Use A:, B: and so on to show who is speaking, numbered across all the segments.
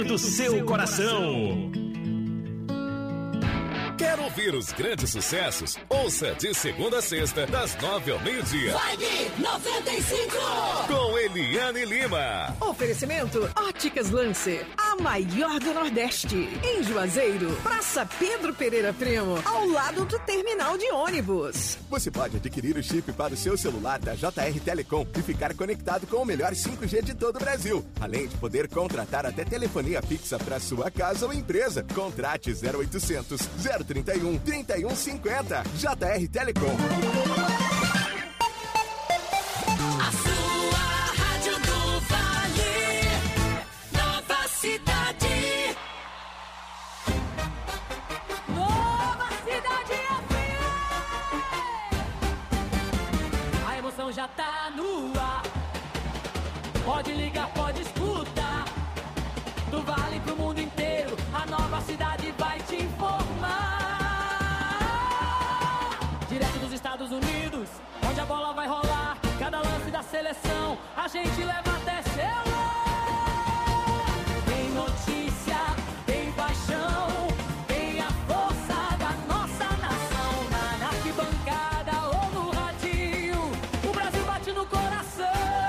A: do seu coração.
B: Quer ouvir os grandes sucessos? Ouça de segunda a sexta, das 9 ao meio-dia.
C: Vibe 95!
B: Com Eliane Lima.
D: Oferecimento Óticas Lancer, a maior do Nordeste. Em Juazeiro, Praça Pedro Pereira Primo, ao lado do terminal de ônibus.
E: Você pode adquirir o chip para o seu celular da JR Telecom e ficar conectado com o melhor 5G de todo o Brasil. Além de poder contratar até telefonia fixa para sua casa ou empresa. Contrate 0800 031 3150. JR Telecom.
C: A sua Rádio do Vale, Nova Cidade. Nova Cidade FM. A emoção já tá no ar. Pode ligar, pode escutar. Do Vale pro mundo inteiro, a Nova Cidade vai te informar. Direto dos Estados Unidos, onde a bola vai rolar. Cada lance da seleção, a gente leva até seu lar. Tem notícia, tem paixão, tem a força da nossa nação. Na arquibancada ou no radinho, o Brasil bate no coração.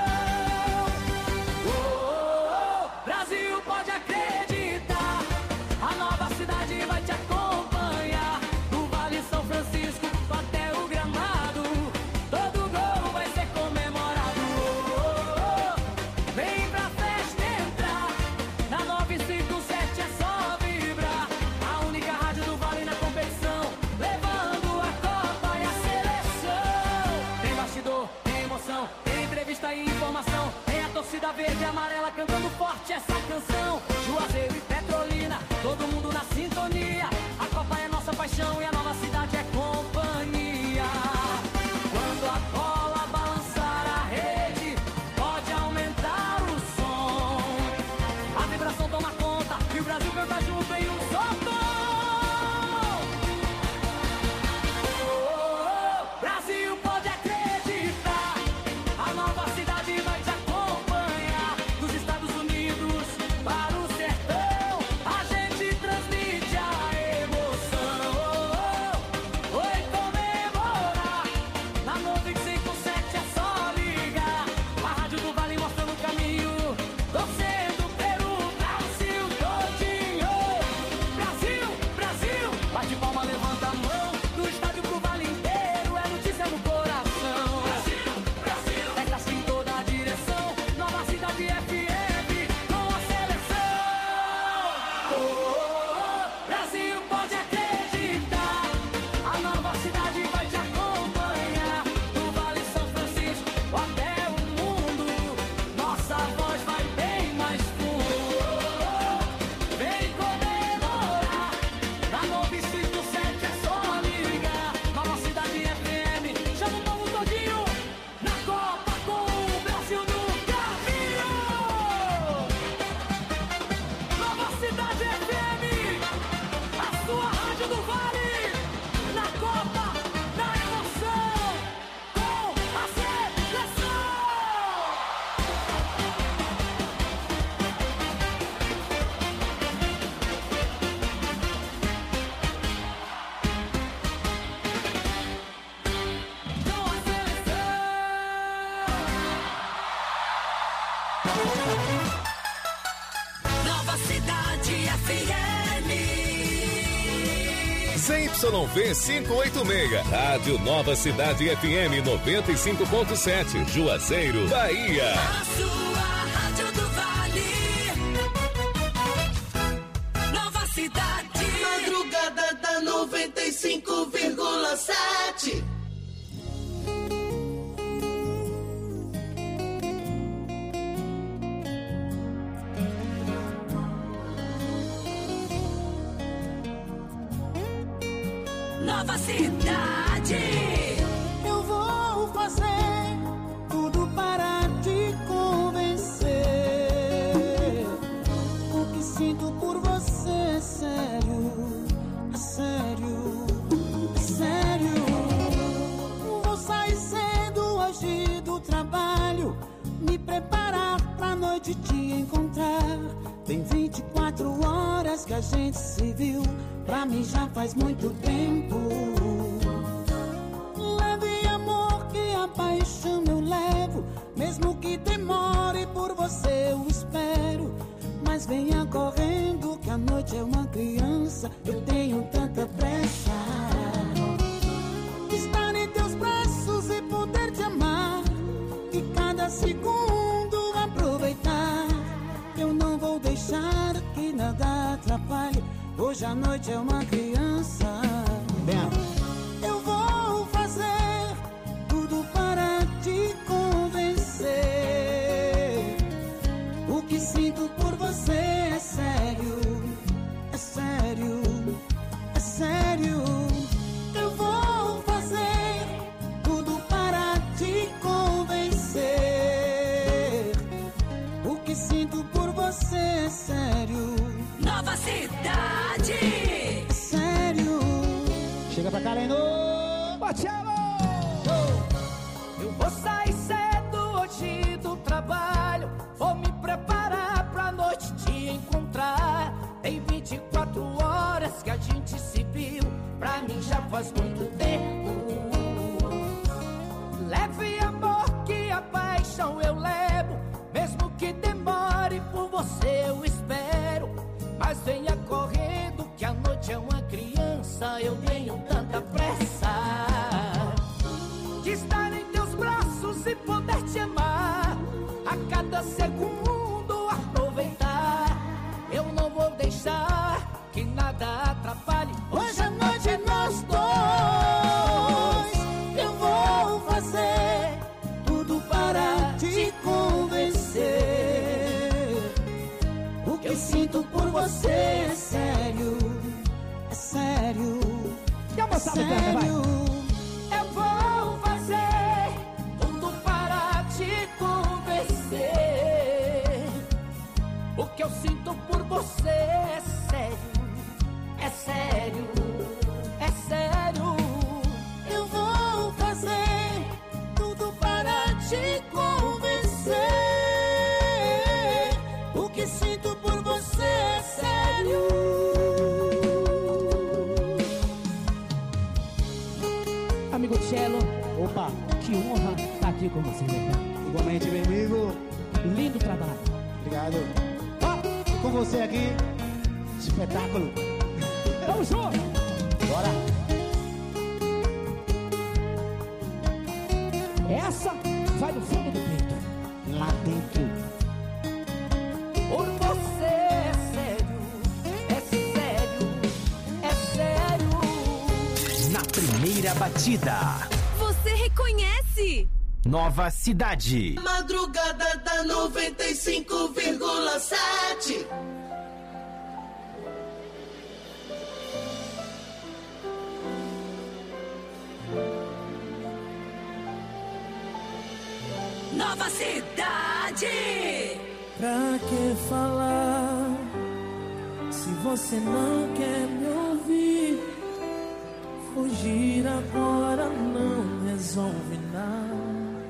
C: Brasil, pode acreditar, a Nova Cidade vai te acompanhar. Do Vale São Francisco até o gramado, todo gol vai ser comemorado. Vem pra festa entrar, na 957 é só vibrar. A única rádio do Vale na competição, levando a Copa e a seleção. Tem bastidor, tem emoção, tem entrevista e informação. Tem a torcida verde e amarela cantando forte essa canção. Juazeiro e Petrolina, todo mundo na sintonia. A Copa é nossa paixão e a Nova Cidade é companhia. Quando a bola balançar a rede, pode aumentar o som. A vibração toma conta e o Brasil canta junto em um só tom. Brasil, pode acreditar, a Nova Cidade vai te acompanhar. Dos Estados Unidos para o sertão, a gente transmite a emoção. Oi, comemorar, na 957 é só ligar. A Rádio do Vale mostrando o caminho, torcendo pelo Brasil todinho. Brasil, Brasil, bate palma, levanta a mão. Do estádio pro Vale inteiro, é notícia no coração. Brasil, Brasil, é classe em toda a direção. Nova Cidade FM com a seleção. Brasil, pode acreditar, a Nova Cidade vai te acompanhar. Do Vale São Francisco até o mundo, nossa voz vai bem mais fundo. Vem comemorar, na 957 é só ligar. Nova Cidade FM, chama o povo todinho, na Copa com o Brasil no caminho. Nova Cidade FM, a sua rádio do Vale, na Copa, na emoção, com a seleção. Com a seleção. Nova Cidade FM.
B: ZYV 586, Rádio Nova Cidade FM 95.7, Juazeiro, Bahia.
C: A sua rádio do Vale, Nova Cidade. Madrugada da 95,7. Nova Cidade.
F: Eu vou fazer tudo para te convencer. O que sinto por você é sério, é sério, é sério. Vou sair cedo hoje do trabalho, me preparar pra noite te encontrar. Tem 24 24 horas que a gente se viu, pra mim já faz muito tempo. Leve amor que a paixão eu levo, mesmo que demore por você eu espero. Mas venha correndo que a noite é uma criança, eu tenho tanta pressa. Estar em teus braços e poder te amar, e cada segundo aproveitar. Eu não vou deixar que nada atrapalhe, hoje a noite é uma criança. Eu vou fazer tudo para te convencer. O que sinto por você é sério, é sério, é sério. Eu vou fazer tudo para te convencer. O que sinto por você é sério.
C: Nova Cidade.
F: É sério.
G: Chega pra cá, Leno. Marcelo!
C: Eu vou sair cedo hoje do trabalho, vou me preparar pra noite te encontrar. Tem 24 horas que a gente se viu, pra mim já faz muito tempo. Leve amor que a paixão eu levo, mesmo que demore por você eu espero. Mas venha correndo que a noite é uma criança, eu tenho tanta pressa. De estar em teus braços e poder te amar, a cada segundo aproveitar. Eu não vou deixar que nada atrapalhe,
F: hoje à noite é nós dois. Eu vou fazer tudo para te convencer. O que sinto por você é sério, é sério, é sério.
C: eu vou fazer tudo para te convencer. O que eu sinto por você é sério, é sério, é sério.
F: Eu vou fazer tudo para te convencer. O que sinto por você é sério.
G: Amigo Cello. Opa, que honra estar aqui com você, né?
H: Igualmente, meu amigo.
G: Lindo trabalho.
H: Obrigado. Ó, com você aqui, espetáculo.
G: Vamos junto!
H: Bora!
G: Essa vai no fundo do peito.
H: Lá dentro.
C: Por você é sério, é sério, é sério.
A: Na primeira batida,
I: Você reconhece?
A: Nova Cidade.
J: Madrugada da 95,7.
C: Nova Cidade.
F: Pra que falar se você não quer me ouvir? Fugir agora não resolve nada.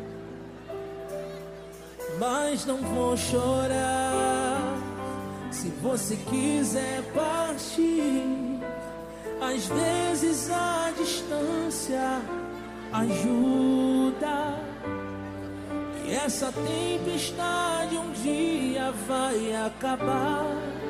F: Mas não vou chorar se você quiser partir. Às vezes a distância ajuda. E essa tempestade um dia vai acabar.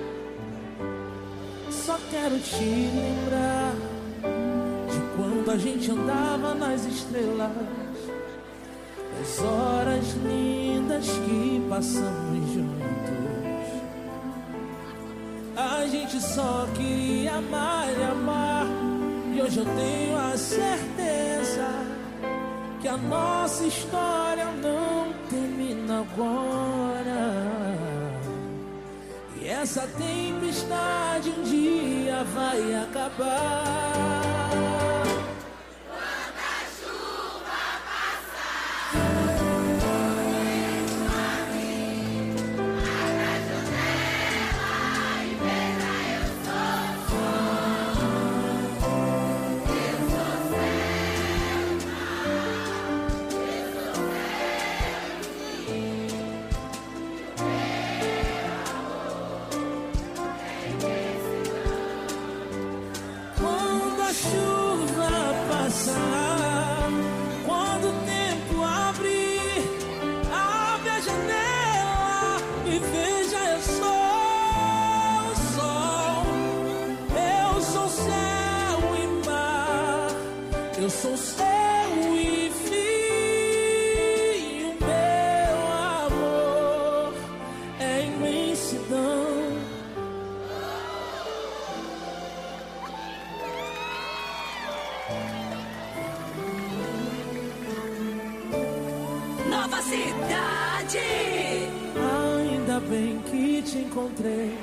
F: Só quero te lembrar de quando a gente andava nas estrelas, das horas lindas que passamos juntos. A gente só queria amar e amar, e hoje eu tenho a certeza que a nossa história não termina agora. E essa tempestade um dia vai acabar.
K: sou seu e fio, meu amor é imensidão.
C: Nova Cidade.
K: Ainda bem que te encontrei.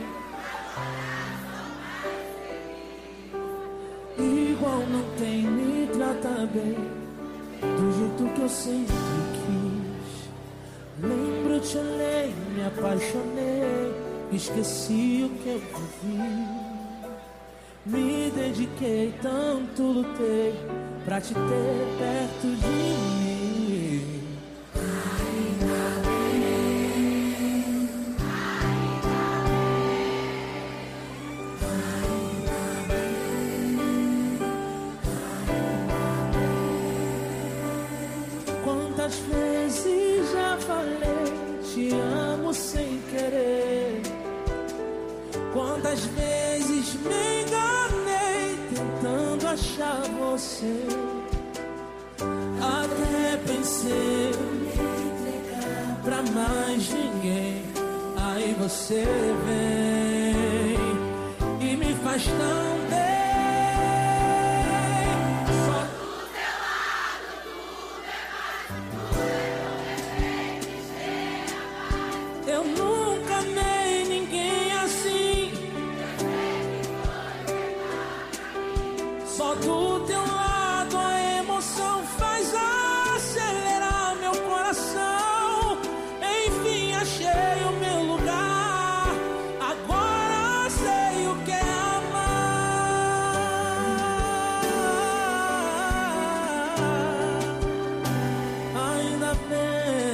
K: Igual não tem, me trata bem, do jeito que eu sempre quis. Lembro, te olhei, me apaixonei, esqueci o que eu vivi. Me dediquei, tanto lutei pra te ter perto de mim. Quantas vezes já falei, te amo sem querer. Quantas vezes me enganei, tentando achar você. Até pensei pra mais ninguém. Aí você vem e me faz tão bem. Eu nunca amei ninguém assim. Só do teu lado a emoção faz acelerar meu coração. Enfim, achei o meu lugar. Agora sei o que é amar. Ainda bem.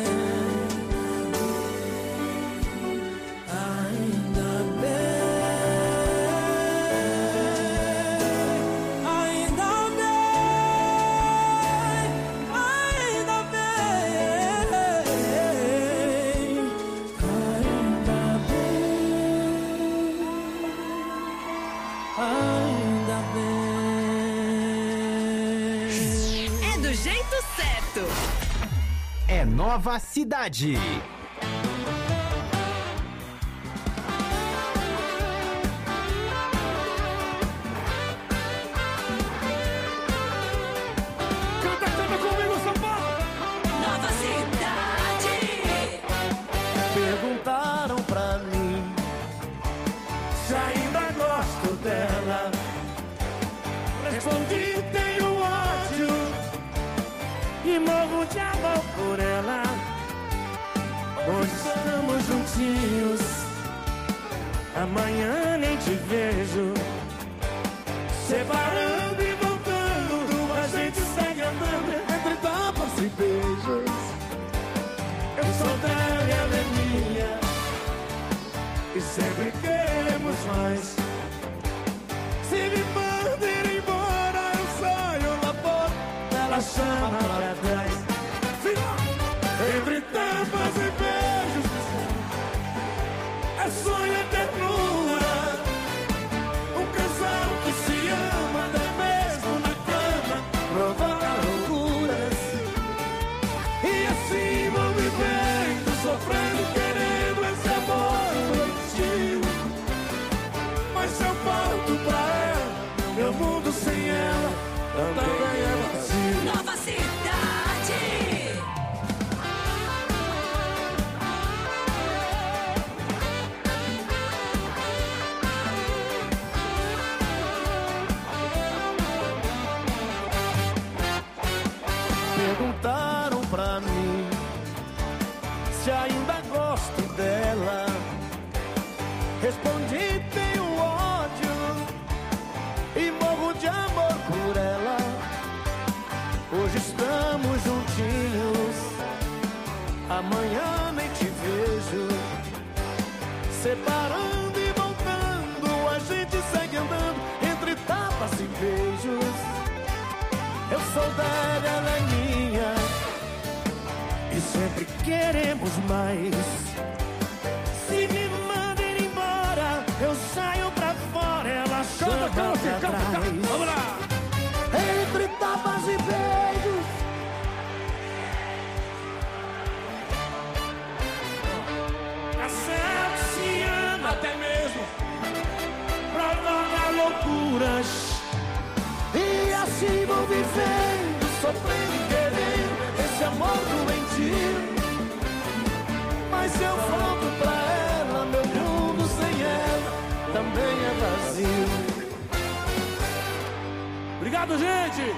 I: É do jeito certo.
A: É Nova Cidade.
C: Canta comigo, São Paulo. Nova Cidade.
L: Perguntaram pra mim se ainda gosto dela. Respondi, tenho ódio e morro de amor por ela. Hoje estamos juntinhos, amanhã nem te vejo. Separando e voltando, a gente segue andando entre tapas e beijos. Eu sou dela e ela é minha, e sempre queremos mais. Se me manda ir embora, eu saio na porta, ela chama pra trás. Entre tapas e beijos, é sonho e ternura. Um casal que se ama até mesmo na cama provoca loucuras. E assim vou vivendo, sofrendo, querendo esse amor doentio. Mas se eu volto pra ela, meu mundo sem ela também é vazio.
C: Nova Cidade.
L: Perguntaram pra mim se ainda gosto dela. Respondi, tenho ódio e morro de amor por ela. Hoje estamos juntinhos, amanhã nem te vejo. Separando e voltando, a gente segue andando entre tapas e beijos. Eu sou dela, ela é minha, e sempre queremos mais. Se me mandem embora, eu saio pra fora, ela chama pra trás.
C: Vamos lá!
L: Entre tapas e beijos.
K: amarguras. E assim vou vivendo, sofrendo e querendo esse amor doentio. Mas se eu volto pra ela, meu mundo sem ela também é vazio. Obrigado, gente!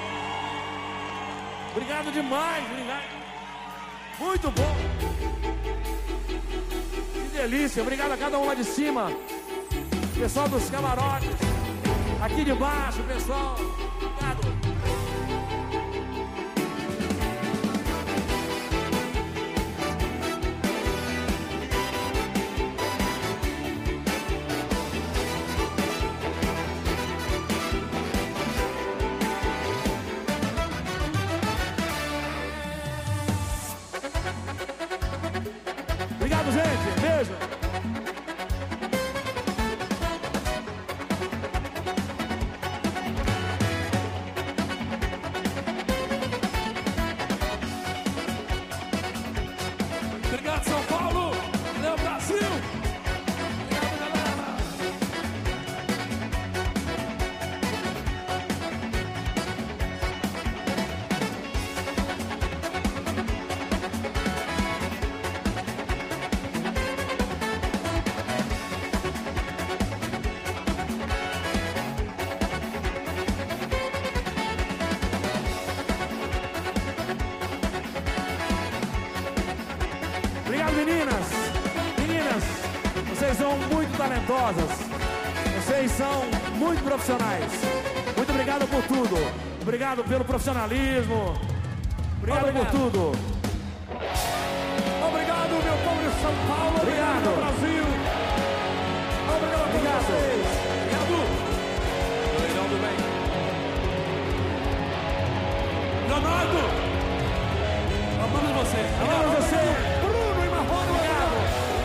K: Obrigado demais, obrigado. Muito bom. Que delícia, obrigado a cada um lá de cima. Pessoal dos camarotes. Aqui de baixo, pessoal. Obrigado. Obrigado, gente. Beijo. Obrigado, São Paulo. Valeu, Brasil. Obrigado, galera. Obrigado, meninas. Meninas, vocês são muito talentosas. Vocês são muito profissionais. Muito obrigado por tudo. Obrigado pelo profissionalismo. Obrigado por tudo. Obrigado, meu povo de São Paulo. Obrigado, Brasil. Obrigado a todos vocês. Obrigado. Leonardo bem. Leonardo. Amamos você. Amamos você. Bruno e Marrone, obrigado.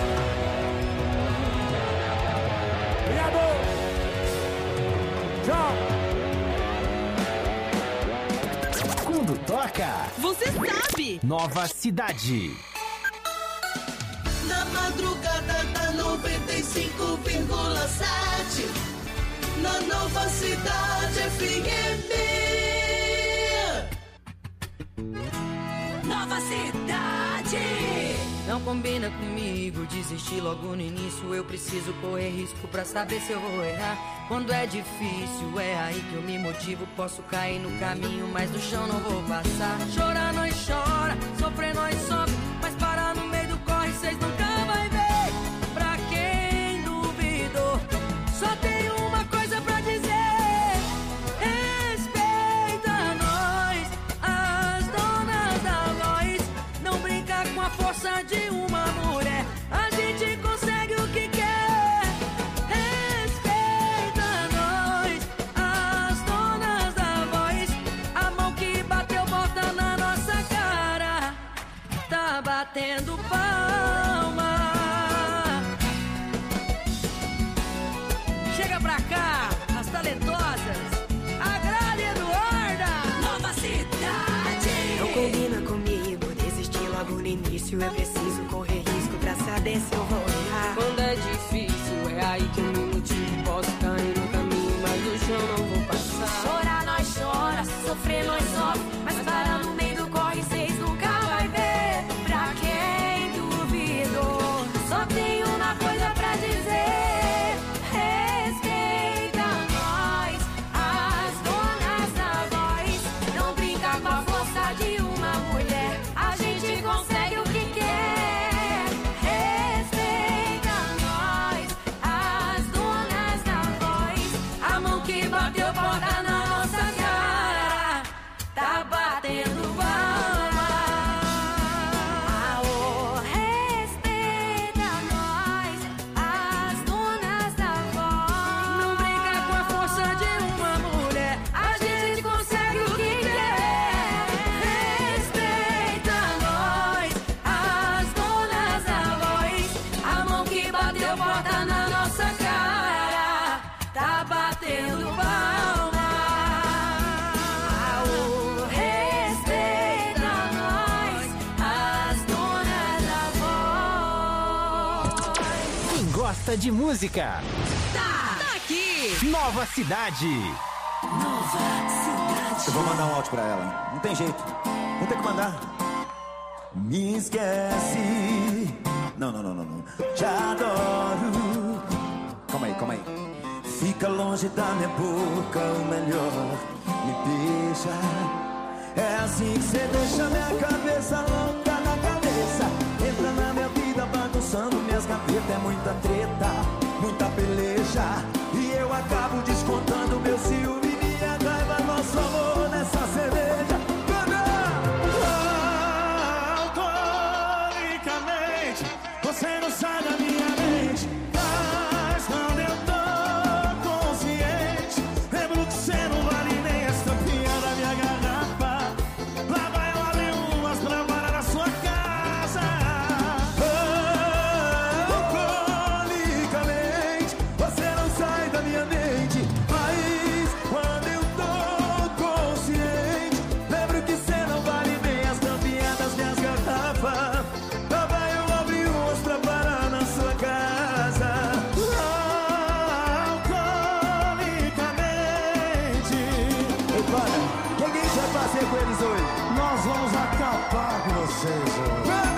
K: Obrigado. Tchau.
A: Quando toca,
I: você sabe.
A: Nova Cidade.
J: Na madrugada da 95,7 na Nova Cidade FM.
C: Nova Cidade. Não combina comigo desistir logo no início. Eu preciso correr risco pra saber se eu vou errar. Quando é difícil, é aí que eu me motivo. Posso cair no caminho, mas no chão não vou passar. Chorar nós chora, sofrer nós sofre, mas parar no meio do corre cês nunca vai ver. Pra quem duvidou, só tem uma coisa pra dizer: respeita nós, as donas da voz. Não brinca com a força de uma mulher, a gente consegue o que quer. Respeita nós, as donas da voz. A mão que bateu bota na nossa cara, tá batendo palma. Chega pra cá, as talentosas, a Gralha Eduarda. Nova Cidade.
M: Não combina comigo desistir logo no início. Eu preciso correr risco pra saber se eu vou errar.
C: Quando é difícil, é aí que eu me motivo. Posso cair no caminho, mas no chão não vou passar.
M: Chorar nós chora, sofrer nós sofre, mas parar no meio do corre cês nunca vai ver. Pra quem duvidou, só tem uma coisa pra dizer: respeita nós, as donas da voz. Não brinca com a força de uma mulher, a gente consegue o que quer. Respeita nós, as donas da voz. A mão que bateu bota na nossa cara, tá batendo palma. Aô, respeita nós, as donas da voz.
C: Não brinca com a força de uma mulher, a gente consegue o que quer.
M: Respeita nós, as donas da voz. A mão que bateu bota na nossa cara, tá batendo palma. Aô, respeita nós, as donas da voz.
A: Quem gosta de música,
I: Tá aqui.
D: Cidade.
A: Nova Cidade.
N: Eu vou mandar um áudio pra ela. Não tem jeito. Vou ter que mandar. Me esquece. Não. Te adoro. Calma aí. Fica longe da minha boca, o melhor. Me beija. É assim que cê deixa minha cabeça louca na cabeça. Entra na minha vida bagunçando minhas gavetas. É muita treta, muita peleja. E eu acabo descontando meu ciúme, minha raiva, nosso amor nessa cerveja. Alcoolicamente, você não sai da minha mente. Mas quando eu tô consciente, lembro que você não vale nem a estampinha da minha garrafa. Lá vai eu abrir umas pra parar na sua casa. Alcoolicamente, você não sai da minha mente. Mas quando eu tô consciente, lembro que você não vale nem as tampinhas das minhas garrafas. Lá vai eu abrir umas pra parar na sua casa. Alcoolicamente. Ei, para, o que a gente vai fazer com eles hoje?
H: Nós vamos acabar com vocês hoje.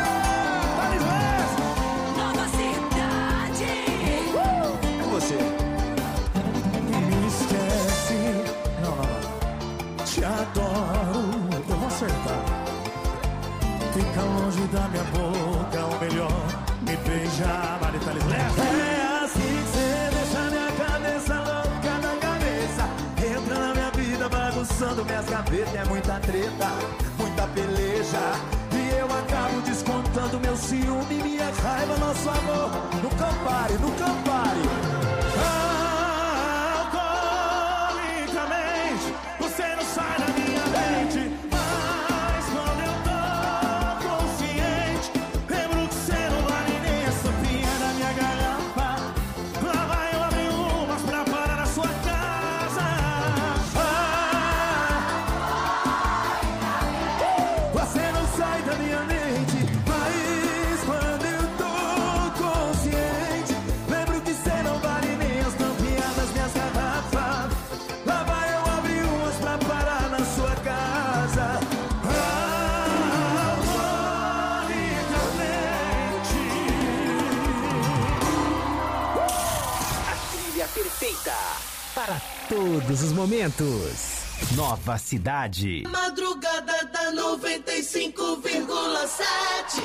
M: Nova Cidade.
N: É você.
L: Me esquece.
H: Não.
L: Te adoro. Eu vou acertar. Fica longe da minha boca, o melhor. Me beija, Maritalis leva.
N: É assim que cê deixa minha cabeça louca na cabeça. Entra na minha vida bagunçando minhas gavetas. É muita treta, muita peleja. E eu acabo descontando meu ciúme, minha raiva, nosso amor. Nunca pare.
L: Alcoolicamente, você não sai da minha mente. Mas quando eu tô consciente, lembro que você não vale nem a tampinha da minha garrafa. Lá vai eu abrir umas pra parar na sua casa.
N: Você não sai da minha mente. Mas quando eu tô consciente, lembro que você não vale nem as tampinhas das minhas garrafas. Lá vai eu abrir umas pra parar na sua casa.
A: A trilha perfeita para todos os momentos. Nova Cidade.
J: Madrugada da 95,7.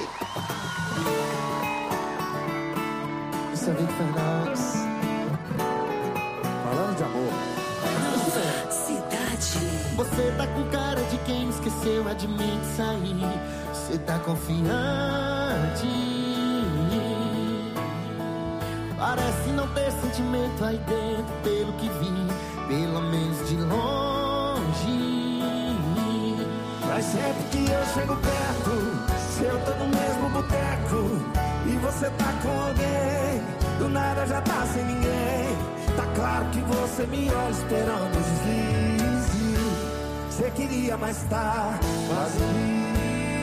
H: Isso é Vitor Fernandes. Falando de amor.
J: Nova Cidade.
F: Você tá com cara de quem esqueceu a de mim de sair. Você tá confiante. Parece não ter sentimento aí dentro, pelo que vi, pelo menos de longe.
L: Mas sempre que eu chego perto, se eu tô no mesmo boteco e você tá com alguém, do nada já tá sem ninguém. Tá claro que você me olha esperando os deslizes. Você queria, mas tá quase livre.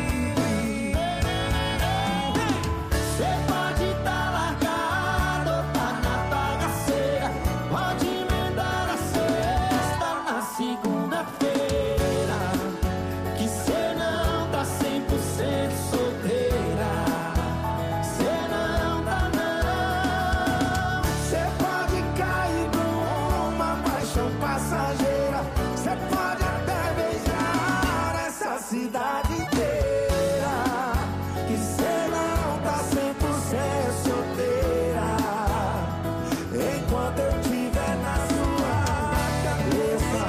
F: Você pode tá largado ou tá na bagaceira. Pode emendar a sexta na segunda-feira. Que cê não tá 100% solteira. Cê não tá não.
L: Cê pode cair numa paixão passageira. Cê pode até beijar essa cidade inteira. Que cê não tá 100% solteira. Enquanto eu tiver na sua cabeça.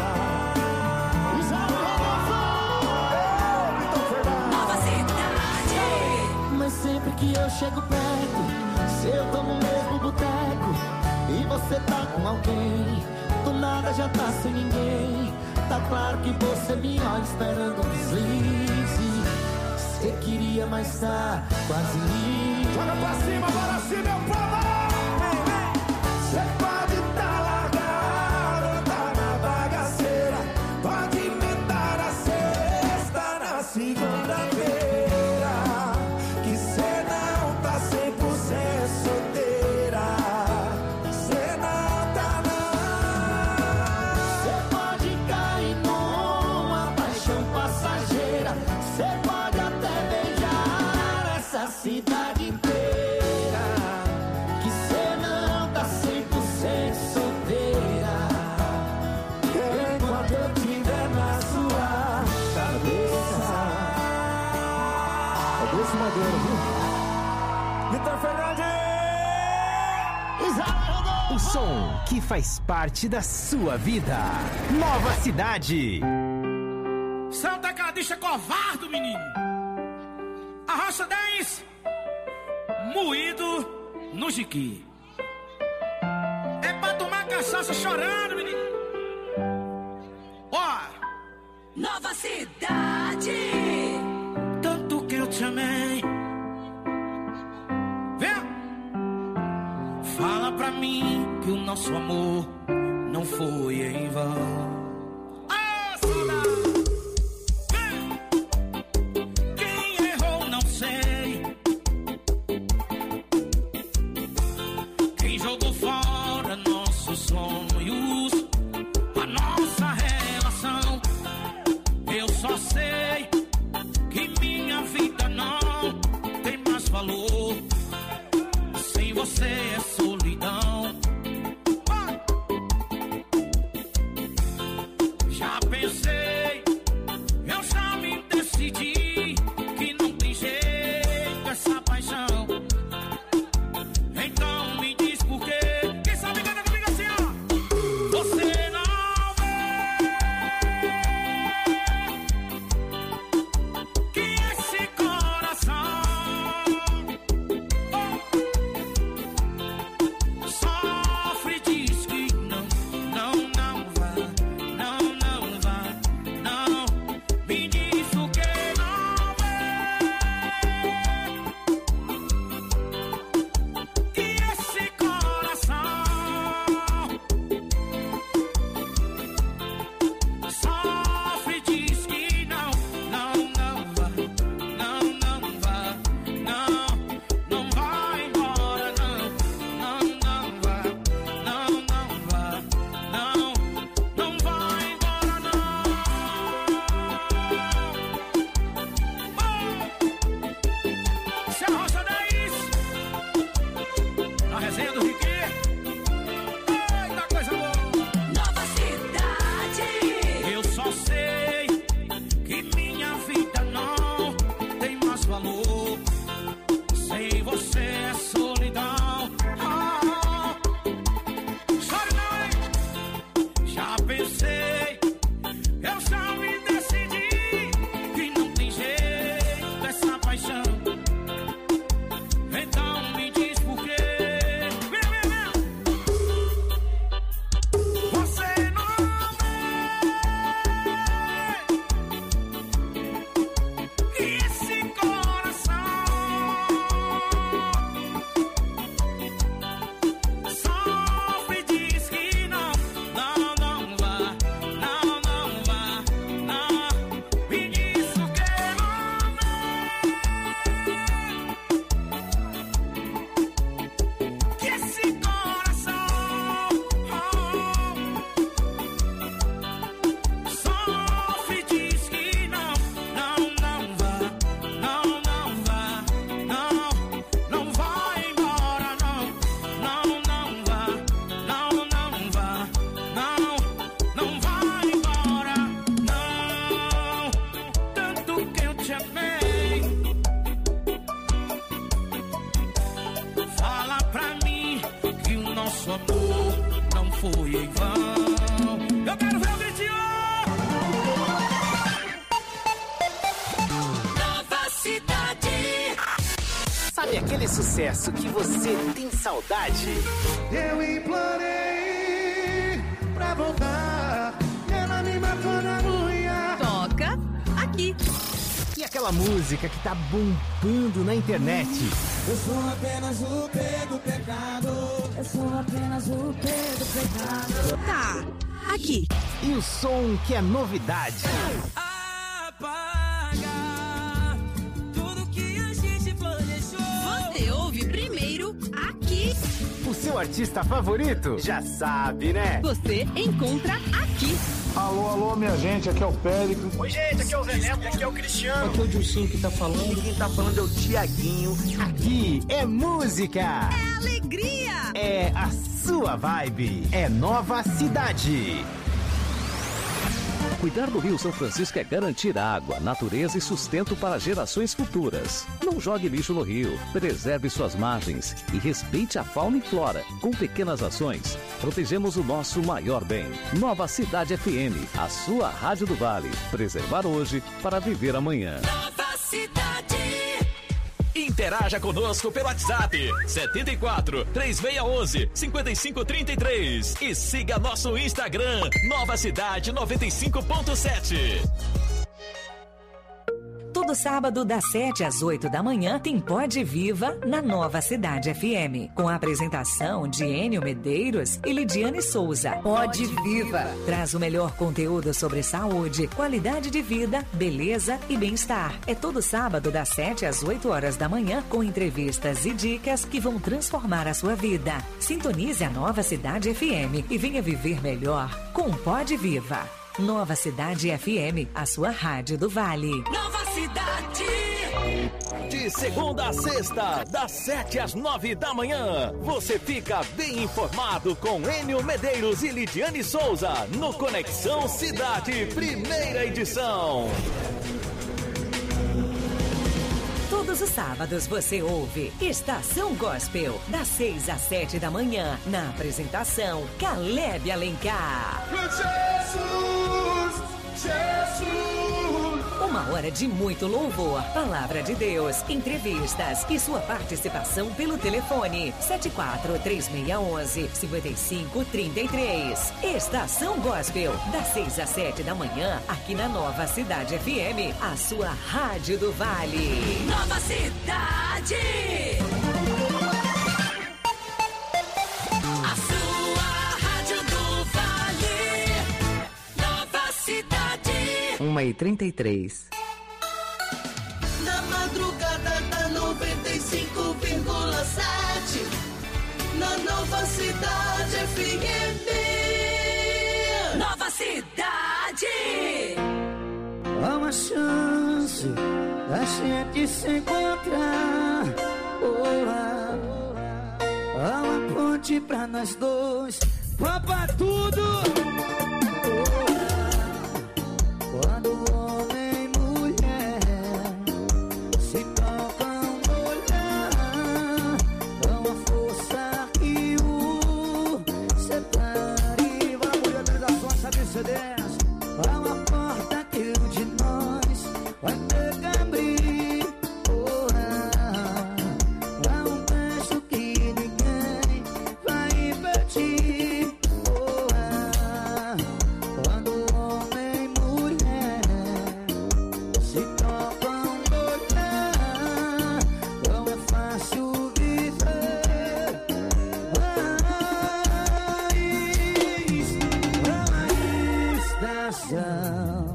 M: Nova Cidade.
F: Mas sempre que eu chego perto, se eu tô no mesmo boteco e você tá com alguém, do nada já tá sem ninguém. Tá claro que você me olha esperando um deslize. Você queria, mas tá quase livre.
L: Joga pra cima, bora sim, meu povo! Cê pode tá largado ou tá na bagaceira. Pode emendar a sexta na segunda-feira. Que cê não tá 100% solteira. Cê não tá não.
A: som que faz parte da sua vida. Nova Cidade.
L: São tecladista covarde, menino. A Rocha 10, moído no jiqui. É pra tomar cachaça chorando, menino. Ó,
J: Nova Cidade.
L: Tanto que eu te amei. Vem. Fala pra mim que o nosso amor não foi em vão. Ah, saudade. Quem errou não sei. Quem jogou fora nossos sonhos, a nossa relação. Eu só sei que minha vida não tem mais valor. Sem você é solidão. Já pensei, eu já me decidi que não tem jeito essa paixão. Então me diz por quê. Quem sabe canta comigo assim, ó. Você não vê que esse coração sofre, diz que não vai, não vai, não. Me diz o que não vê que esse coração sofre, diz que não vai, não vai embora, não vai, não vai embora, não. Se a Rocha 10 na resenha do Riquet. Eita coisa boa.
J: Nova Cidade.
L: Eu só sei que minha vida não tem mais valor. Sem você é solidão. Chore não, hein? Já pensei, eu já me decidi que não tem jeito essa paixão. Então me diz por quê. Vem. Você não vê que esse coração sofre, diz que não vai, não. Me diz o que não vê que esse coração sofre, diz que não vai, não vai embora, não vai, não vai embora, não. Tanto que eu te amei. Fala pra mim que o nosso amor não foi em vão. Eu quero ver o gritinho.
J: Nova Cidade.
A: Sabe aquele sucesso que você tem saudade?
H: Eu implorei pra voltar, ela me matou na unha.
I: Toca aqui.
A: E aquela música que tá bombando na internet?
F: Eu sou apenas o P do pecado. Eu sou apenas o P do pecado.
I: Tá aqui.
A: E o som que é novidade?
C: Apagar tudo que a gente planejou.
I: Você ouve primeiro aqui.
A: O seu artista favorito? Já sabe, né?
I: Você encontra aqui.
H: Alô, minha gente, aqui é o Péricles.
O: Oi, gente, aqui é o Zé Neto, aqui é o Cristiano.
K: Aqui é o Dilcinho que tá falando.
A: E quem tá falando é o Tiaguinho. Aqui é música.
I: É alegria.
A: É a sua vibe. É Nova Cidade.
P: Cuidar do Rio São Francisco é garantir água, natureza e sustento para gerações futuras. Não jogue lixo no rio, preserve suas margens e respeite a fauna e flora. Com pequenas ações, protegemos o nosso maior bem. Nova Cidade FM, a sua rádio do Vale. Preservar hoje para viver amanhã.
J: Nova Cidade.
Q: Interaja conosco pelo WhatsApp 74 3611 5533 e siga nosso Instagram Nova Cidade 95.7.
R: Todo sábado, das 7 às 8 da manhã, tem Pode Viva na Nova Cidade FM. Com a apresentação de Enio Medeiros e Lidiane Souza. Pode Viva traz o melhor conteúdo sobre saúde, qualidade de vida, beleza e bem-estar. É todo sábado, das 7 às 8 horas da manhã, com entrevistas e dicas que vão transformar a sua vida. Sintonize a Nova Cidade FM e venha viver melhor com Pode Viva. Nova Cidade FM, a sua rádio do Vale.
J: Nova Cidade.
Q: De segunda a sexta, das 7 às 9 da manhã, você fica bem informado com Enio Medeiros e Lidiane Souza no Conexão Cidade, primeira edição.
R: Todos os sábados você ouve Estação Gospel, das 6 às 7 da manhã, na apresentação Caleb Alencar.
L: Jesus, Jesus.
R: Uma hora de muito louvor, palavra de Deus, entrevistas e sua participação pelo telefone 74-3611-5533. Estação Gospel, das 6 às 7 da manhã, aqui na Nova Cidade FM, a sua rádio do Vale.
J: Nova Cidade. A sua rádio do Vale. Nova Cidade.
R: 1h33.
J: Na madrugada da 95,7. Na Nova Cidade FM. Nova Cidade.
F: Há uma chance da gente se encontrar. Há uma ponte pra nós dois. Papa tudo. Quando homem e mulher se tocam no olhar, há uma força que o separe. Vamos, mulher, organização, sabe se desce. Há uma porta que um de nós vai ter que abrir. Há um beijo que ninguém vai impedir. Quando homem e mulher se tocam no olhar, não é fácil viver. Estação.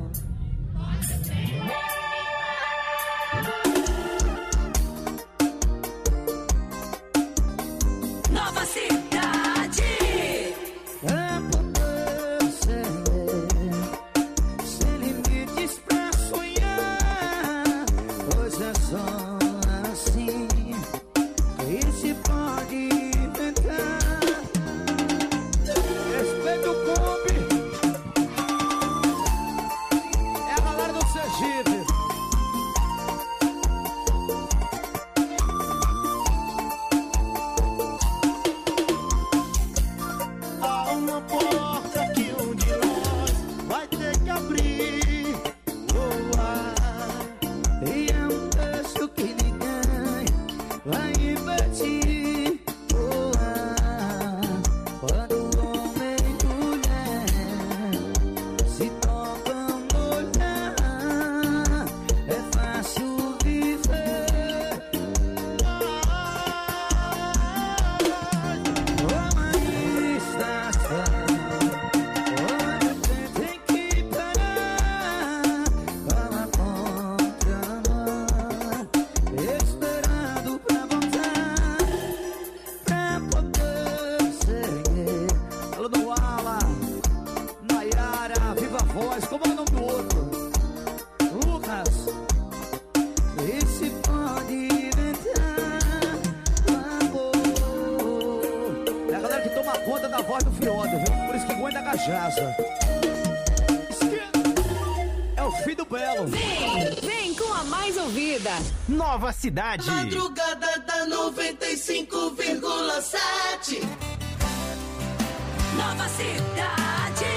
J: Nova Cidade.
F: É poder ser sem limites pra sonhar, pois é só assim que se pode inventar. Respeito o Kombi, é a galera do Sergipe.
L: Há uma porta que um de nós vai ter que abrir.
F: E é um texto que ninguém vai impedir. Quando homem e mulher se tocam no olhar, é fácil viver. Uma estação onde tem que parar. Fala contramão, esperando pra voltar, pra poder seguir. Alô, do Ala, Nayara, Viva Voz, como é o nome do outro? Lucas. E se pode inventar amor. É a galera que toma conta da voz do Fioda, viu? Por isso que aguenta a cachaça. Esquerda.
A: Selfie do Belo.
D: Vem com a mais ouvida.
A: Nova Cidade.
J: Madrugada da 95,7. Nova Cidade.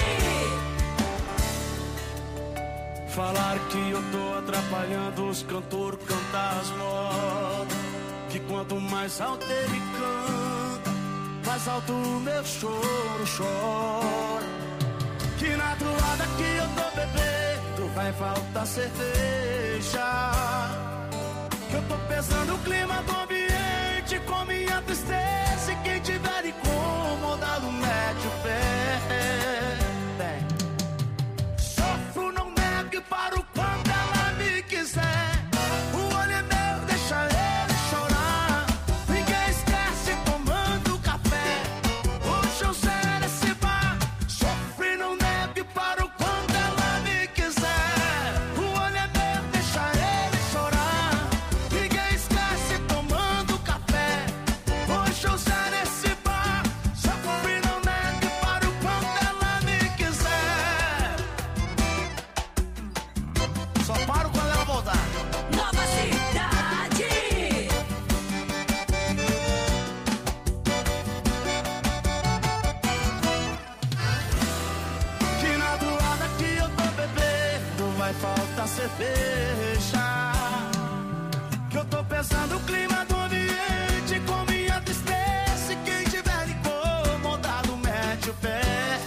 L: Falar que eu tô atrapalhando os cantores cantar as notas. Que quanto mais alto ele canta, mais alto o meu choro chora. Que na toada que eu tô bebendo vai faltar cerveja. Que eu tô pesando o clima do ambiente com minha tristeza. E quem tiver incomodado mete o pé. Sofro, não nego e paro quando ela me quiser. O olho é meu, deixa ele chorar. Ninguém esquece tomando café. Hoje eu zero esse bar. Sofro, não nego e paro quando ela me quiser. O olho é meu, deixa ele chorar. Ninguém esquece tomando café. Hoje eu zero esse bar. Sofro, não nego e paro quando ela me quiser. Só paro quando ela voltar.
J: Nova Cidade.
L: Que na toada que eu tô bebendo vai faltar cerveja. Que eu tô pesando o clima do ambiente com minha tristeza. E quem tiver incomodado mete o pé.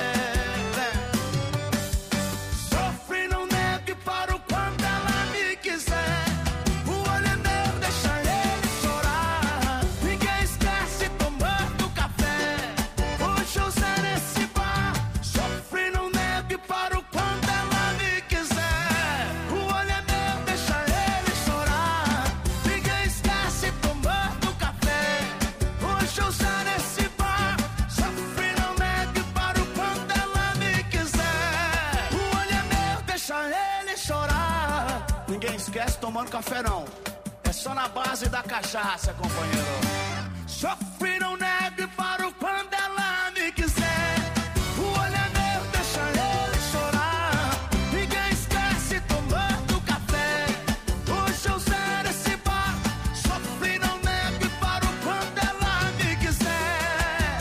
L: Sofre, não nego e paro quando ela me quiser. O olho é meu, deixa ele chorar. Ninguém esquece tomando café. Hoje eu zero esse bar. Sofre, não nego e paro quando ela me quiser. O olho é meu, deixa ele chorar. Ninguém esquece tomando café. Hoje eu zero esse bar. Sofre, não nego e paro quando ela me quiser. O olho é meu, deixa ele chorar. Ninguém esquece tomando café não. É só na base da cachaça, companheiro. Sofre, não nego e paro quando ela me quiser. O olho é meu, deixa ele chorar. Ninguém esquece tomando café. Hoje eu zero esse bar. Sofre, não nego e paro quando ela me quiser.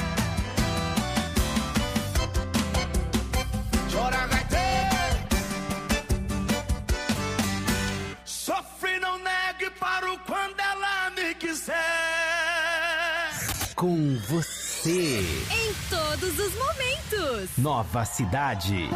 L: Chora, gaiteiro. Sofre, não nego e paro quando ela me quiser.
A: Com você.
I: Em todos os momentos.
A: Nova Cidade.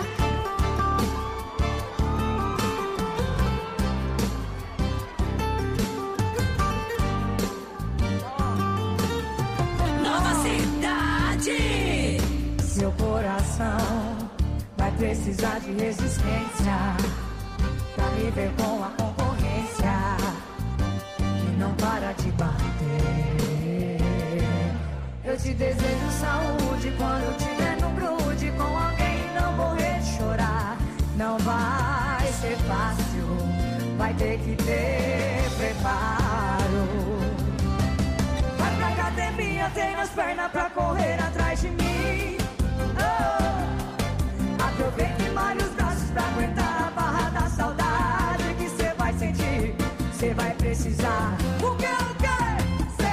J: Nova Cidade.
S: Seu coração vai precisar de resistência pra viver com a concorrência e não para de bater. Eu te desejo saúde quando tiver no grude com alguém e não morrer de chorar. Não vai ser fácil, vai ter que ter preparo. Vai pra academia, treina as pernas pra correr atrás de mim. Oh, aproveita e malha os braços pra aguentar a barra da saudade que cê vai sentir, cê vai precisar. O que? Cê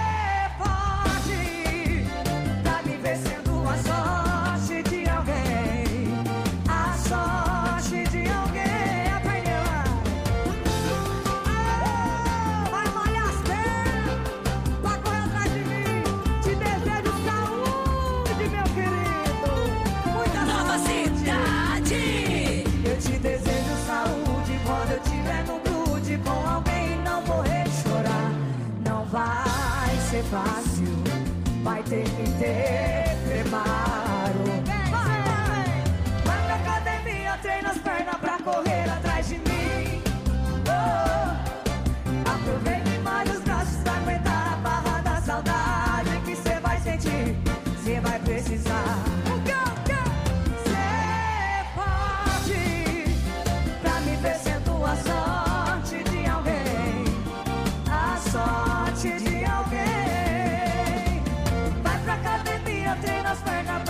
S: pode pra viver sendo a sorte de alguém. A sorte de alguém. Aprendeu? Vai malhar as pernas pra correr atrás de mim. Te desejo saúde, meu querido. Muita
J: Nova Cidade.
S: Eu te desejo saúde quando eu tiver no grude com alguém e não morrer de chorar. Não vai ser fácil, vai ter que ter preparo. Vai pra academia, treina as pernas pra correr atrás de mim. Oh, aproveita e malha os braços pra aguentar a barra da saudade que cê vai sentir, cê vai precisar. Cê pode pra me ver sendo a sorte de alguém. A sorte de alguém. Vai pra academia, treina as pernas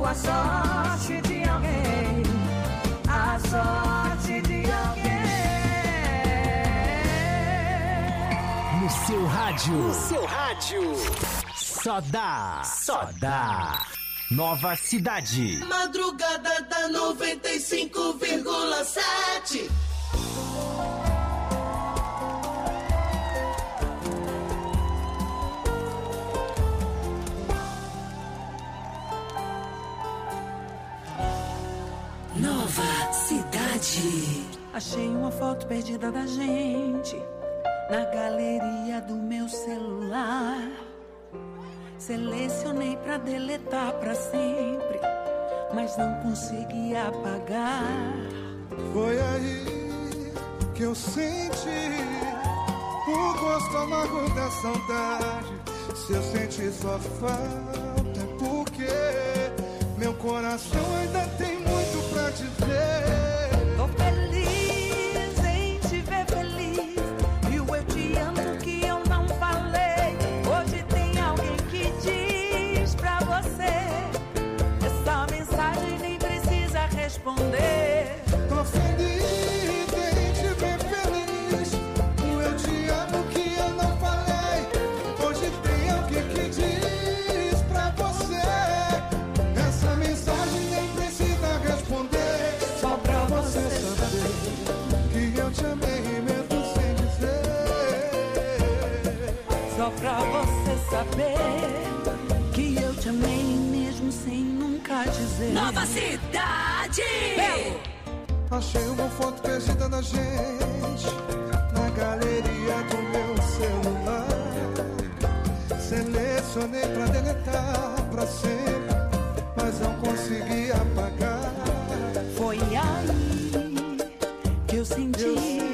S: a sorte de alguém, a sorte de alguém.
A: No seu rádio. No seu rádio. Só dá. Nova Cidade.
C: Madrugada da 95,7.
J: Nova Cidade.
F: Achei uma foto perdida da gente na galeria do meu celular. Selecionei pra deletar pra sempre, mas não consegui apagar.
H: Foi aí que eu senti o gosto amargo da saudade. Se eu senti sua falta é porque meu coração ainda tem muito pra dizer.
F: Tô feliz em te ver feliz, e o eu te amo que eu não falei. Hoje tem alguém que diz pra você, essa mensagem nem precisa responder.
H: Tô feliz em te ver feliz, o eu te amo que eu não falei. Hoje tem alguém que diz pra você, essa mensagem nem precisa responder. Só pra você saber que eu te amei mesmo sem dizer.
F: Só pra você saber que eu te amei mesmo sem nunca dizer.
J: Nova Cidade.
H: Achei uma foto perdida da gente na galeria do meu celular. Selecionei pra deletar pra sempre, mas não consegui apagar.
F: Foi aí que eu senti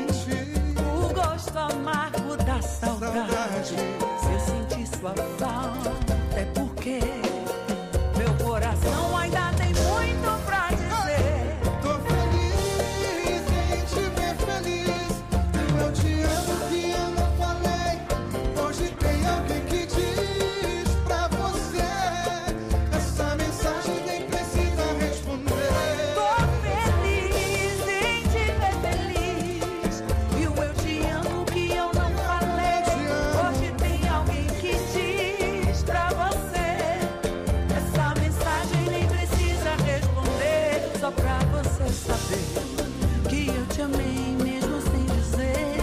F: o gosto amargo da saudade. Se eu senti sua falta é porque meu coração ainda tem muito pra dizer.
H: Tô feliz em te ver feliz, eu te amo que eu não falei. Hoje tem alguém que diz pra você, essa mensagem nem precisa responder.
F: Tô feliz em te ver feliz, e o eu te amo que eu não falei. Hoje tem alguém que diz pra você, essa mensagem nem precisa responder. Só pra você saber que eu te amei mesmo sem dizer.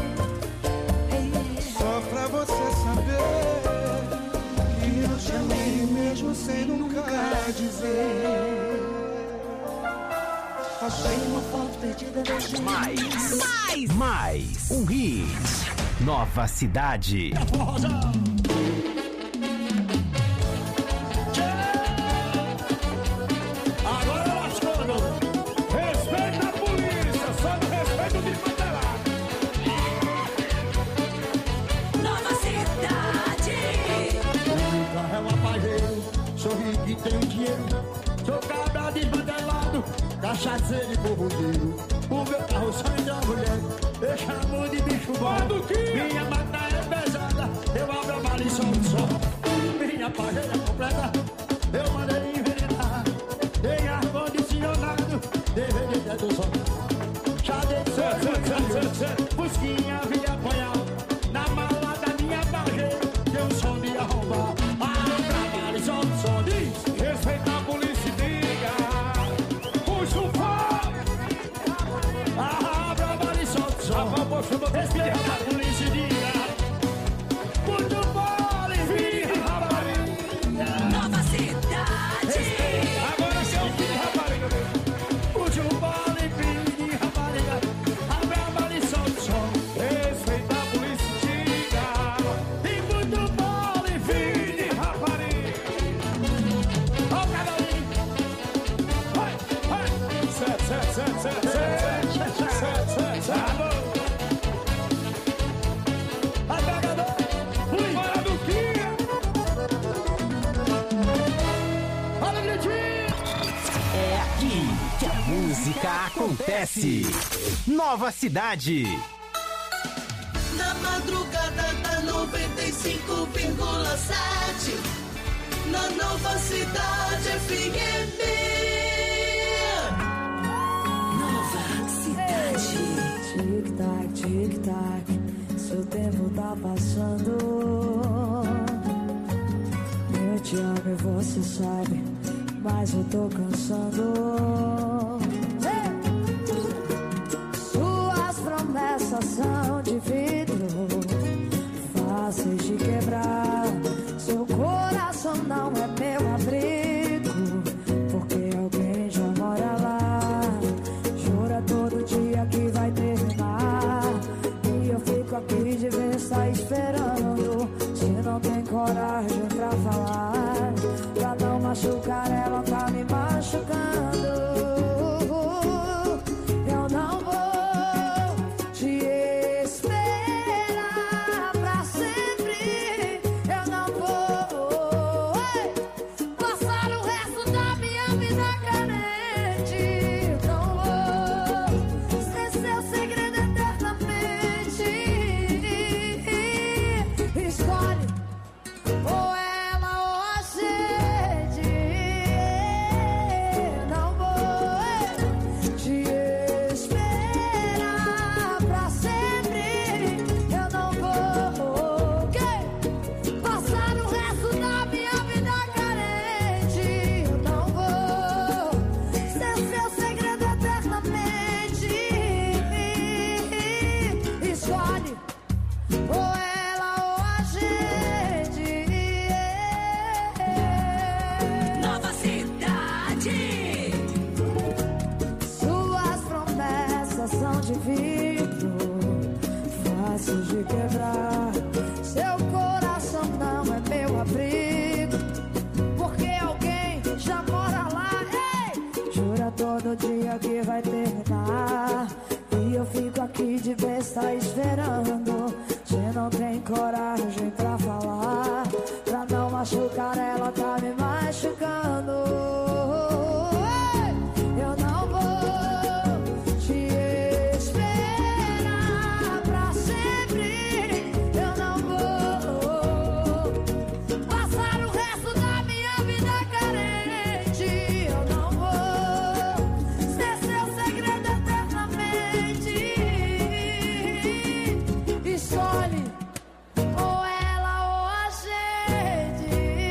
H: Só pra você saber que eu te amei mesmo sem nunca dizer.
F: Achei uma foto perdida da gente.
A: Mais um hit. Nova Cidade.
L: Agora lascou, meu. Respeita a polícia, só no respeito de Mandelá.
J: Nova Cidade.
L: O carro é um apagueiro, sorri que tem dinheiro. Sou cabra desmantelado, cachaceiro e corrodeiro. O meu carro só ainda mulher, eu chamo de bicho bom. Minha mata é pesada, eu abro a bala e solto o som. Minha parreira completa, eu mandei envenenar. Tem ar-condicionado, DVD do som. Já desceu, busquinha via apanhar. Na mala da minha parreira, tem um som de arrombar. Abra a bala e solto o som, diz. Respeita a polícia e diga, puxa o fogo. Abra a bala e solto o som. Respeita a polícia e diga, puxa o fogo e vira rapariga.
J: Nova Cidade.
L: Agora que é o filho de rapariga. Puxa o fogo e vira rapariga. Abra a bala e solta o som. Respeita a polícia e diga, e puxa o fogo e vira rapariga. Ó o cavalinho. Vai, vai. Sete. Alô. Apagador. Fui. Fora do Kia. Olha o gritinho.
A: É aqui que a música acontece. Nova Cidade.
C: Na madrugada da 95,7. Na Nova Cidade FM.
S: tic-tac, seu tempo tá passando. Eu te amo e você sabe, mas eu tô cansando. Suas promessas são de vidro, fáceis de quebrar. Seu coração não é meu abrigo, porque alguém já mora lá. Jura todo dia que vai terminar, e eu fico aqui de besta esperando. Se não tem coragem pra falar, pra não machucar ela, tá me machucando. Eu não vou te esperar pra sempre. Eu não vou passar o resto da minha vida carente. Não vou ser seu segredo eternamente. Escolhe ou ela ou a gente. Não vou te esperar pra sempre. Eu não vou passar o resto da minha vida carente. Eu não vou ser seu segredo eternamente. Escolhe ou ela ou a gente.
J: Nova cidade.
S: Suas promessas são de vidro, fáceis de quebrar. Seu coração não é meu abrigo, porque alguém já mora lá. Ei! Jura todo dia que vai terminar, e eu fico aqui de besta esperando. Você não tem coragem pra falar, pra não machucar ela, tá me machucando. Ei! Eu não vou te esperar pra sempre. Eu não vou passar o resto da minha vida carente. Eu não vou ser seu segredo eternamente. Escolhe ou ela ou a gente.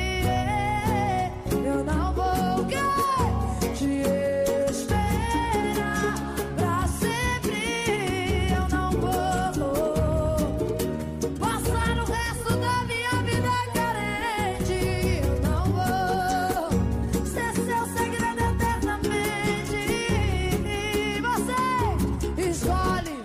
S: Eu não vou te esperar pra sempre. Eu não vou passar o resto da minha vida carente. Eu não vou ser seu segredo eternamente. Você escolhe.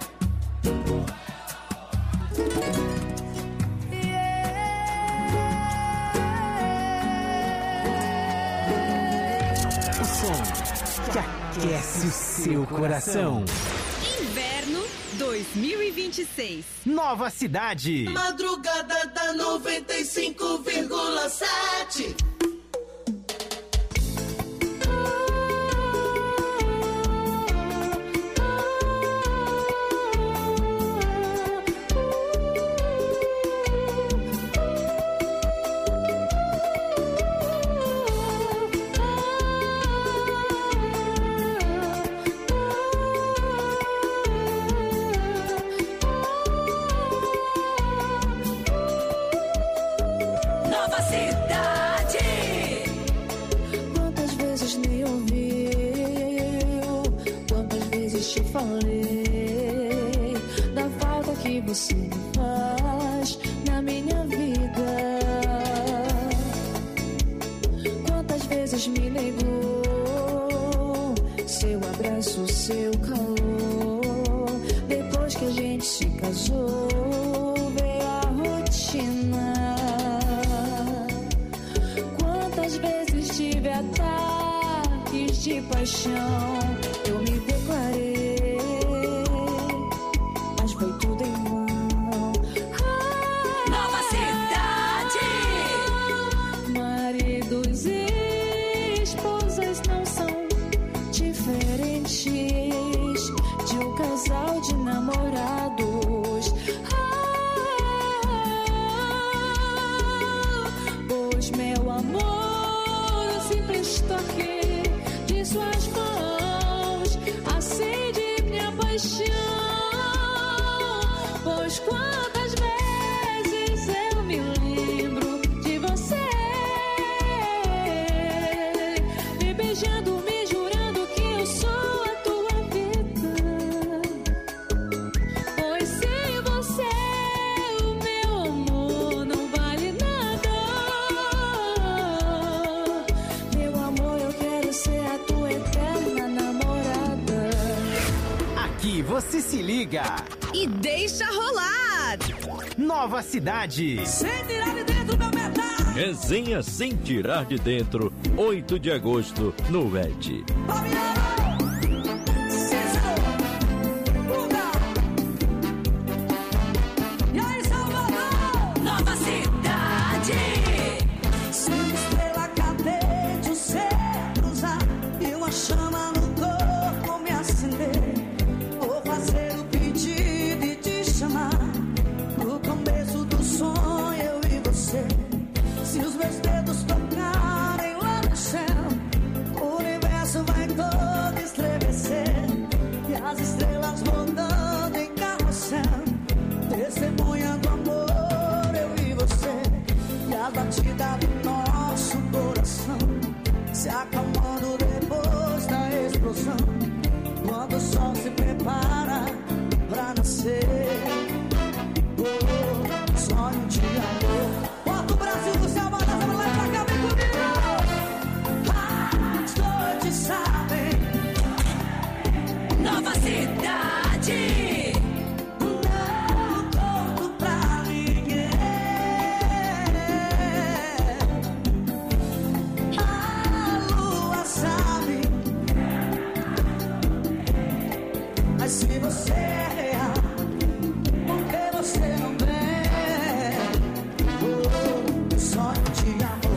A: O som que aquece o seu coração.
I: Inverno 2026.
A: Nova cidade.
C: Madrugada da 95,7.
J: Nova cidade.
S: Quantas vezes me ouviu, quantas vezes te falei da falta que você me faz na minha vida. Quantas vezes me negou seu abraço, seu calor. Depois que a gente se casou, veio a rotina. Quantas vezes tive ataques de paixão, eu me declarei, mas foi tudo em vão.
J: Nova cidade.
S: Maridos e esposas não são diferentes de um casal de namorados. Pois meu amor, o simples toque de suas mãos
M: beijando, me jurando que eu sou a tua vida. Pois sem você o meu amor não vale nada. Meu amor, eu quero ser a tua eterna namorada.
A: Aqui você se liga
I: E deixa rolar.
A: Nova Cidade.
C: Sem tirar de dentro meu metal.
T: Resenha Sem Tirar de Dentro, 8 de agosto, no ET.
C: E aí, Salvador?
J: Nova Cidade.
C: Se uma estrela cadente o céu cruzar e uma chama no corpo me acender, vou fazer o pedido e te chamar. No começo do sonho, eu e você. Se os meus dedos tocarem lá no céu, o universo vai todo estremecer. E as estrelas rodando em carrossel, testemunhando amor, eu e você. E a batida do nosso coração se acalmando depois da explosão, quando o sol se prepara pra nascer. Oh, sonho de amor. Bota o Brasil do céu, manda pra lá e pra cá, vem comigo. As noites sabem.
J: Nova Cidade.
C: Não conto pra ninguém. A lua sabe. Mas se você é real, por que você não vem? Oh, sonho de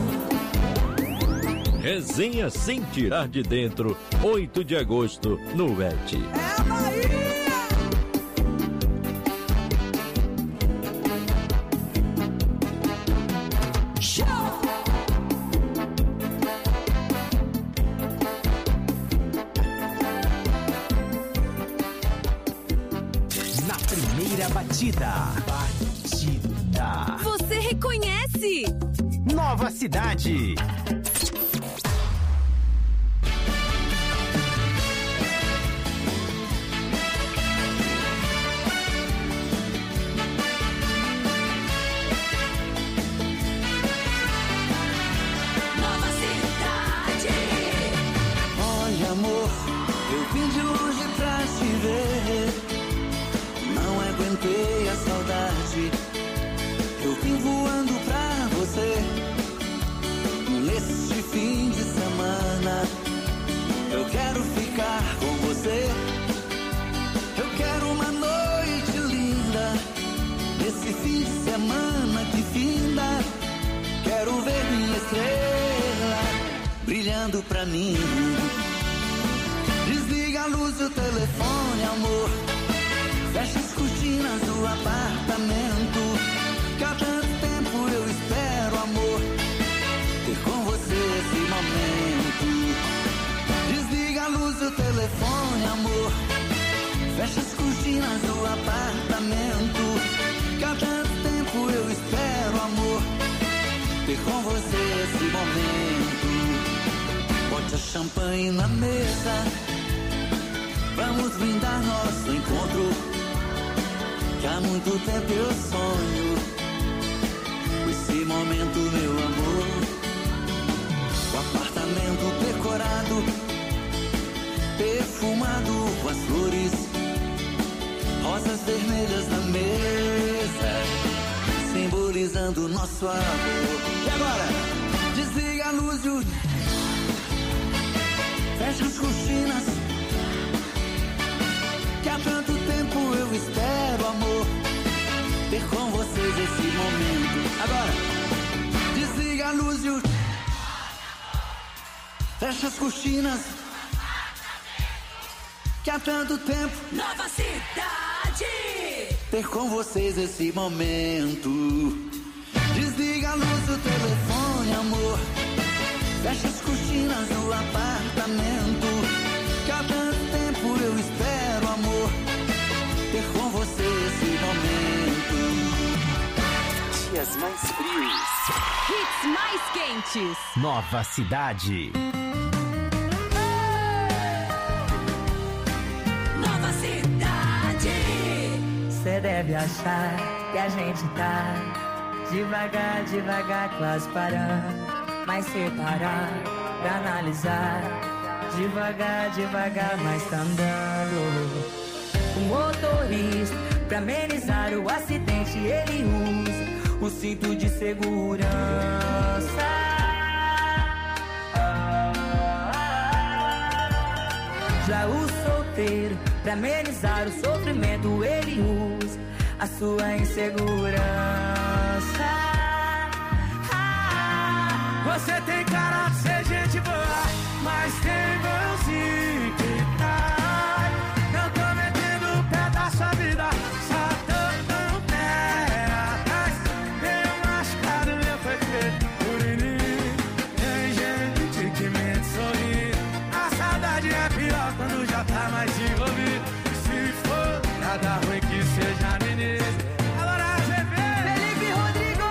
C: amor.
T: Resenha Sem Tirar de Dentro, 8 de agosto, no ET.
A: Na primeira batida.
I: Você reconhece?
A: Nova Cidade.
J: Nova Cidade.
C: Olha, amor, eu vim de longe pra te ver. Não aguentei a saudade. Eu vim voando pra você. Neste fim de semana, eu quero ficar com você. Eu quero uma noite linda. Nesse fim de semana que finda, quero ver minha estrela brilhando pra mim. Desliga a luz do telefone, amor. Fecha as cortinas do apartamento, que há tanto tempo eu espero, amor, ter com você esse momento. Desliga a luz do telefone, amor. Fecha as cortinas do apartamento, que há tanto tempo eu espero, amor, ter com você esse momento. Bote a champanhe na mesa, vamos brindar nosso encontro, que há muito tempo eu sonho com esse momento, meu amor. O apartamento decorado, perfumado com as flores, rosas vermelhas na mesa, simbolizando nosso amor. E agora, desliga a luz e o... fecha as cortinas, que há tanto tempo eu espero, amor, ter com vocês esse momento. Agora, desliga a luz e o... fecha as cortinas, que há tanto tempo...
J: Nova Cidade.
C: ter com vocês esse momento. Desliga a luz do telefone, amor. Fecha as cortinas do apartamento, que há tanto tempo eu espero, amor, ter com você esse momento.
A: Dias mais frios.
I: Hits mais quentes.
A: Nova Cidade.
S: deve achar que a gente tá devagar, devagar, quase parando. Mas se parar pra analisar, devagar, devagar, mas tá andando. O motorista, pra amenizar o acidente, ele usa o cinto de segurança. Já o solteiro, pra amenizar o sofrimento, ele usa a sua insegurança.
L: Você tem cara de ser gente boa, mas tem bonzinho que tá. Eu tô metendo o pé da sua vida, só tô com o pé atrás. Meio machucado, meu foi feito por inimigo. Tem gente que mente sorrir. A saudade é pior quando já tá mais envolvido. Se for nada ruim que seja no início. Agora você vê
D: Felipe Rodrigo!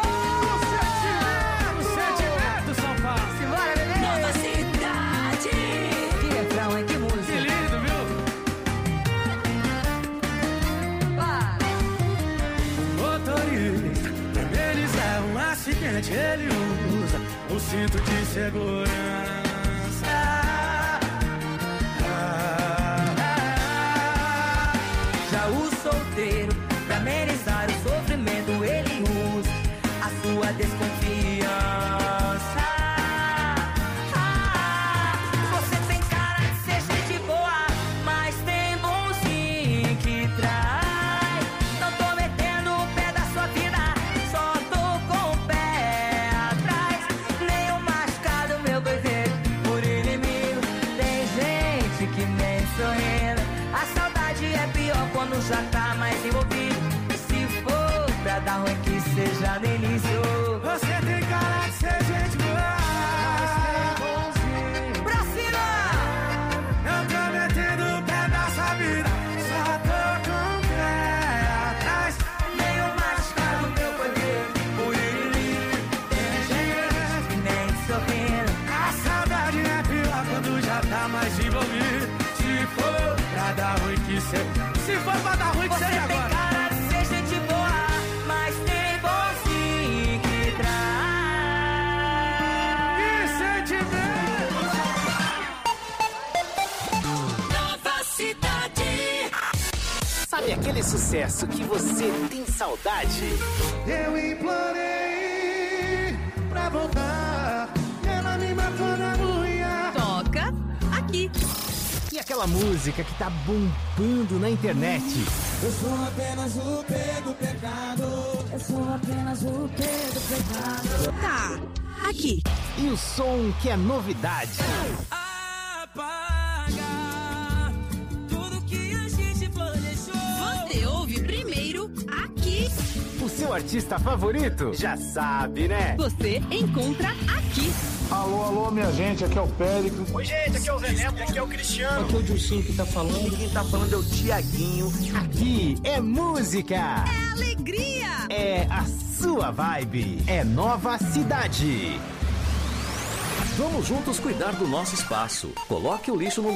L: o sentimento, São Paulo.
D: Simbora, bebê!
J: Nova cidade.
D: Que refrão, hein? Que música!
L: Que lindo, viu? Motorista, eles é um acidente, ele usa o cinto de segurança.
S: Já o solteiro, pra amenizar o sofrimento, ele usa a sua desconfiança. Você tem cara de ser gente boa, mas tem bonzinho que traz. Não tô metendo o pé da sua vida, só tô com o pé atrás. Nenhum machucado, meu bebê, por inimigo. Tem gente que mente sorrindo. A saudade é pior quando já tá mais envolvido. Se for pra dar ruim que seja no início.
L: Você tem cara de ser gente boa,
S: Pra cima!
L: eu tô metendo o pé da sua vida, só tô com o pé atrás.
S: Nenhum machucado, meu poder, por inimigo. Tem gente que mente sorrindo.
L: A saudade é pior quando já tá mais envolvido. Se for pra dar ruim que seja. Se for pra dar ruim que
S: Você
L: seja
S: tem
L: agora.
S: cara de ser gente boa, mas tem bonzinho que traz.
L: Que sentimento!
J: Nova cidade.
A: Sabe aquele sucesso que você tem saudade?
L: Eu implorei pra voltar, ela me matou na unha.
I: Toca aqui.
A: E aquela música que tá bombando na internet?
F: Eu sou apenas o P do pecado.
S: Eu sou apenas o P do pecado.
I: Tá aqui.
A: E o som que é novidade?
C: Apagar tudo que a gente planejou.
I: Você ouve primeiro aqui.
A: O seu artista favorito? Já sabe, né?
I: Você encontra aqui.
O: Alô, alô, minha gente, aqui é o Péricles. Oi, gente, aqui é o Zé Neto, aqui é o Cristiano.
K: Aqui é o Dilcinho que tá falando.
N: E quem tá falando é o Tiaguinho.
A: Aqui é música.
I: É alegria.
A: É a sua vibe. É Nova Cidade.
Q: Vamos juntos cuidar do nosso espaço. Coloque o lixo no